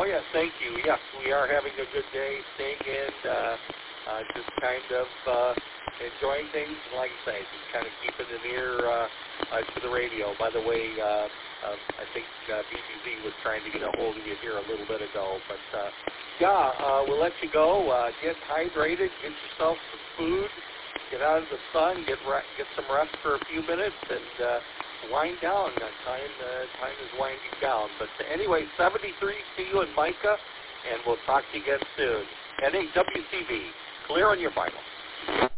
yes, thank you. Yes, we are having a good day, staying in, just kind of enjoying things. Like I say, just kind of keeping an ear to the radio. By the way, I think BBZ was trying to get a hold of you here a little bit ago. But, we'll let you go. Get hydrated, get yourself some food, get out of the sun, get some rest for a few minutes, and wind down. Time is winding down. But anyway, 73 to you and Micah, and we'll talk to you again soon. NAWCB, clear on your final.